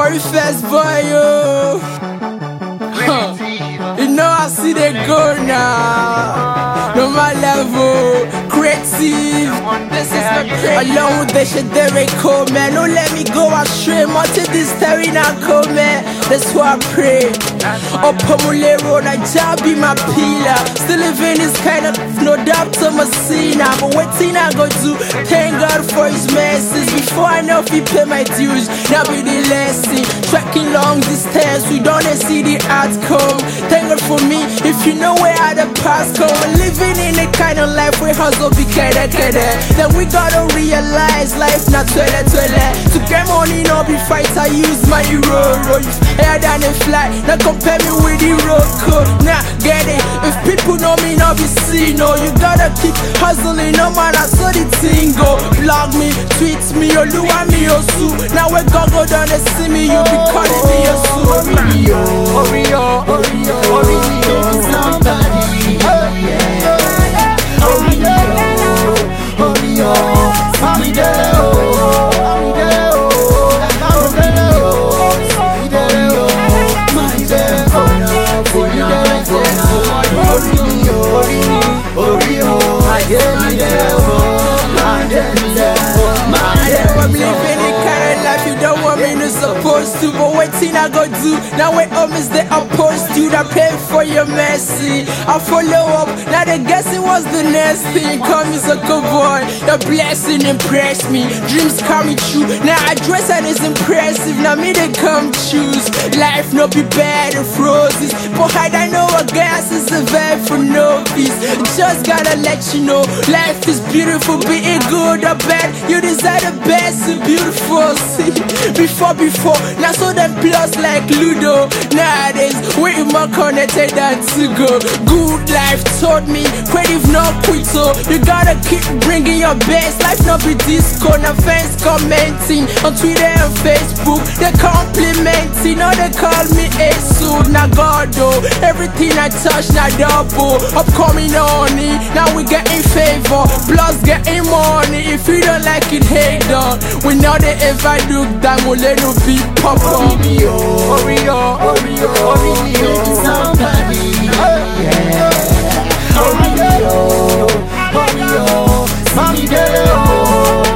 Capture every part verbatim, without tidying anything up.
Worry first, boy, yo. Huh. You know I see they go now. No my level, creative. This is not crazy. Along with the shit they record, man. Don't let me go astray. Multi this story now come, man. That's why I pray. Up Pomulero, Naija be my pillar. Still living this kind of no doubt to my scene. But what thing I go do? Thank God for his mercies. Before I know if he pay my dues, now be the lesson. Tracking long distance, we don't see the outcome. Thank God for me, if you know where I the past come. We're living in a kind of life where hustle be kede kede. Then we gotta realize life not twele twele. To get money, no be fight, I use my hero. Higher than a fly, now compare me with the road code. Nah, get it, if people know me, not be seen. No, you gotta keep hustling, no man, I saw the thing go. Blog me, tweet me, or lure me, or sue. Now we go go down and see me, you be calling me a sue. Oreo, Oreo, Oreo, Oreo, somebody, oh yeah. Oreo, Oreo, somebody, oh, Oreo, I get me there, I get me there, I'm living a kind of life you don't want me to supposed to. But what thing I go do? Now when almost they opposed to that pay for your mercy. I follow up, now they guessing what's the next thing. Call me so good boy, your blessing impressed me. Dreams coming true, now I dress and it's impressive. Now me they come choose. Life no be bad of roses, but hide I know a gas is a verb for no peace. Just gotta let you know, life is beautiful, be it good or bad. You deserve the best and beautiful. See, before before, now so them plus like Ludo. Nowadays, way more connected than to go. Good life taught me, creative not quit. So you gotta keep bringing your best. Life not be disco, no fans commenting on Twitter and Facebook. They complimenting, now they call me a suit. Now God though, everything I touch now double. Upcoming on it, now we getting favor, plus getting money. If you don't like it, hate on. We know they ever look that will let you be pop up. Oreo, Oreo, Oreo, Oreo, somebody, yeah. Oreo, Oreo, somebody, oh.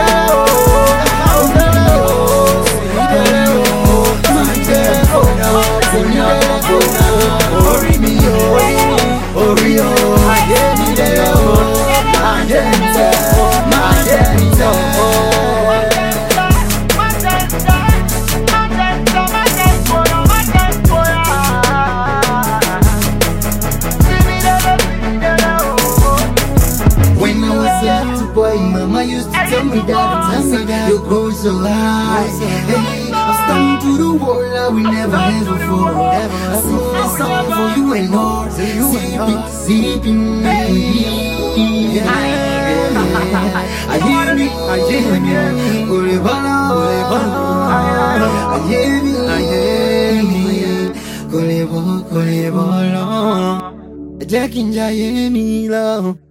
Mama used to tell me that, tell me that you grow so high. Hey, I'm standing to the wall that we never had before. I sing a song for you and Lord, sleeping, sleeping. Yeah. I hear me, I hear me, Kulebala, I hear me, I hear me, Kulebala, Kulebala, Jack and Jay, me love.